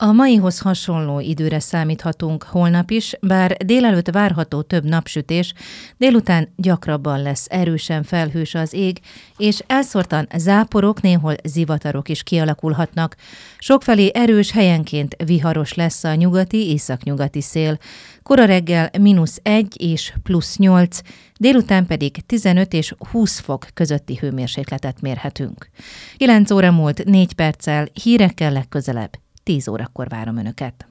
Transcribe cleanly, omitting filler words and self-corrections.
A maihoz hasonló időre számíthatunk holnap is, bár délelőtt várható több napsütés, délután gyakrabban lesz erősen felhős az ég, és elszórtan záporok, néhol zivatarok is kialakulhatnak. Sokfelé erős, helyenként viharos lesz a nyugati-északnyugati szél. Kora reggel -1 és +8, délután pedig 15 és 20 fok közötti hőmérsékletet mérhetünk. 9 óra múlt 4 perccel, hírekkel legközelebb. 10 órakor várom Önöket.